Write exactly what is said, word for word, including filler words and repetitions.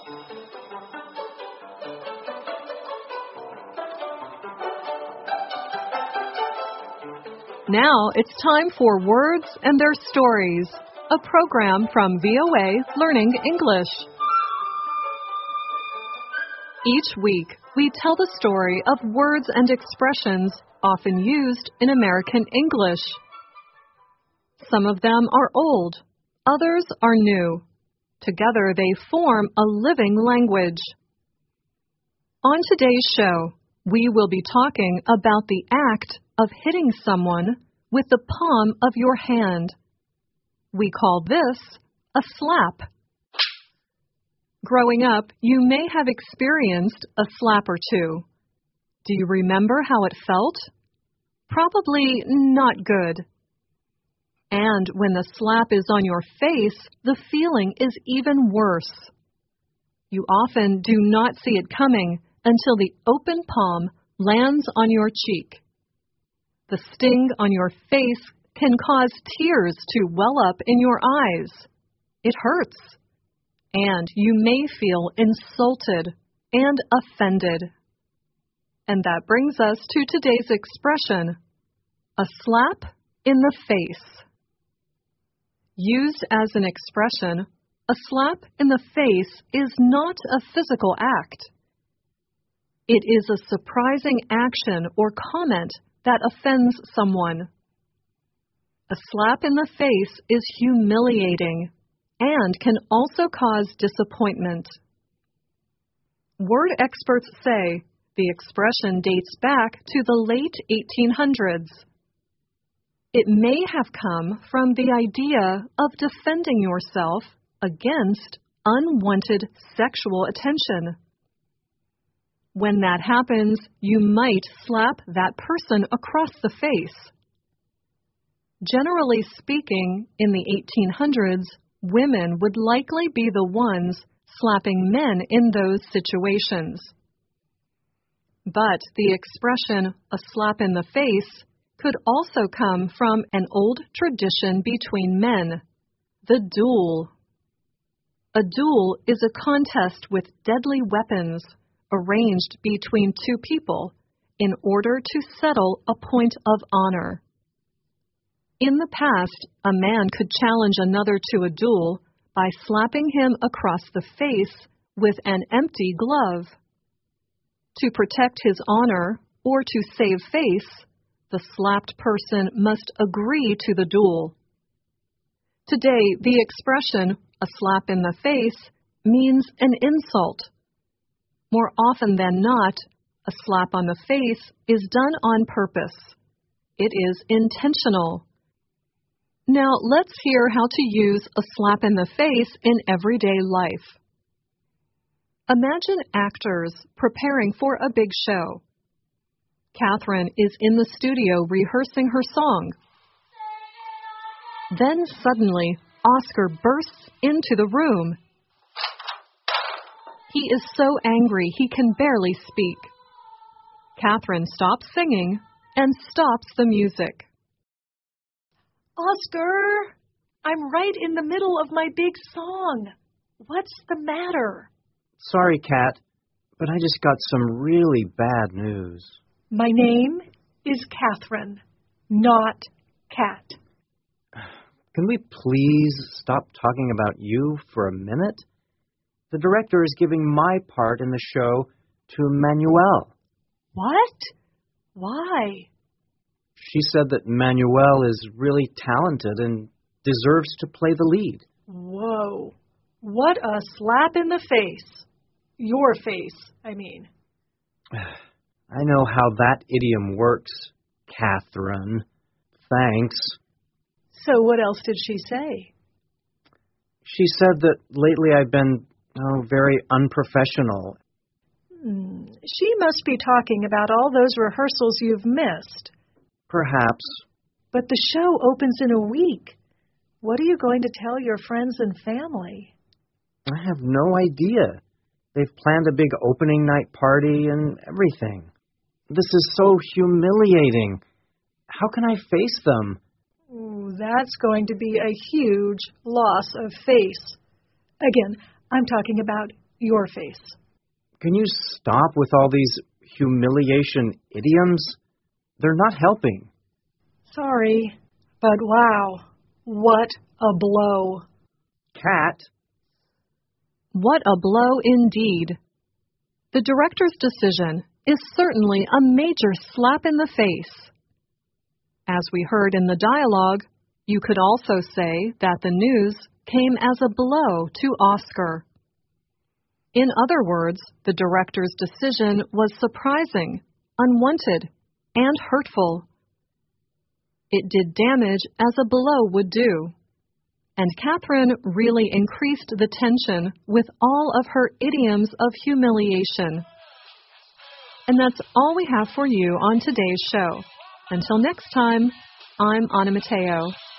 Now it's time for Words and Their Stories, a program from V O A Learning English. Each week, we tell the story of words and expressions often used in American English. Some of them are old, others are new. Together, they form a living language. On today's show, we will be talking about the act of hitting someone with the palm of your hand. We call this a slap. Growing up, you may have experienced a slap or two. Do you remember how it felt? Probably not good. And when the slap is on your face, the feeling is even worse. You often do not see it coming until the open palm lands on your cheek. The sting on your face can cause tears to well up in your eyes. It hurts. And you may feel insulted and offended. And that brings us to today's expression, a slap in the face. Used as an expression, a slap in the face is not a physical act. It is a surprising action or comment that offends someone. A slap in the face is humiliating and can also cause disappointment. Word experts say the expression dates back to the late eighteen hundreds. It may have come from the idea of defending yourself against unwanted sexual attention. When that happens, you might slap that person across the face. Generally speaking, in the eighteen hundreds, women would likely be the ones slapping men in those situations. But the expression, a slap in the face, could also come from an old tradition between men, the duel. A duel is a contest with deadly weapons arranged between two people in order to settle a point of honor. In the past, a man could challenge another to a duel by slapping him across the face with an empty glove. To protect his honor or to save face, the slapped person must agree to the duel. Today, the expression, a slap in the face, means an insult. More often than not, a slap on the face is done on purpose. It is intentional. Now, let's hear how to use a slap in the face in everyday life. Imagine actors preparing for a big show. Catherine is in the studio rehearsing her song. Then suddenly, Oscar bursts into the room. He is so angry he can barely speak. Catherine stops singing and stops the music. Oscar, I'm right in the middle of my big song. What's the matter? Sorry, Kat, but I just got some really bad news. My name is Catherine, not Kat. Can we please stop talking about you for a minute? The director is giving my part in the show to Manuel. What? Why? She said that Manuel is really talented and deserves to play the lead. Whoa. What a slap in the face. Your face, I mean. I know how that idiom works, Catherine. Thanks. So what else did she say? She said that lately I've been, oh, very unprofessional. Hmm. She must be talking about all those rehearsals you've missed. Perhaps. But the show opens in a week. What are you going to tell your friends and family? I have no idea. They've planned a big opening night party and everything. This is so humiliating. How can I face them? Ooh, that's going to be a huge loss of face. Again, I'm talking about Your face. Can you stop with all these humiliation idioms? They're not helping. Sorry, but wow, what a blow. Cat. What a blow indeed. The director's decision is certainly a major slap in the face. As we heard in the dialogue, you could also say that the news came as a blow to Oscar. In other words, the director's decision was surprising, unwanted, and hurtful. It did damage as a blow would do, and Catherine really increased the tension with all of her idioms of humiliation. And that's all we have for you on today's show. Until next time, I'm Anna Mateo.